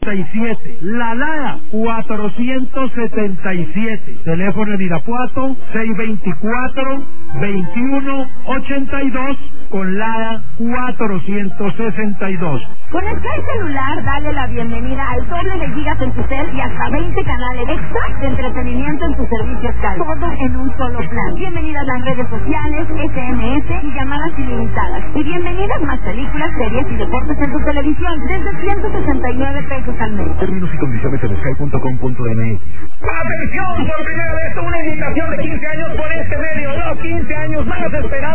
La Lada 477. Teléfono en Irapuato 624-2182 con Lada 462. Con Sky Celular, dale la bienvenida al doble de gigas en tu cel y hasta 20 canales extra de entretenimiento en tu servicio Sky. Todo en un solo plan. Bienvenidas las redes sociales, SMS y llamadas ilimitadas. Y bienvenidas más películas, series y deportes en tu televisión desde 169 pesos al mes. Términos y condiciones en sky.com.mx. Atención, por primera vez una invitación de 15 años por este medio. Los 15 años más esperados.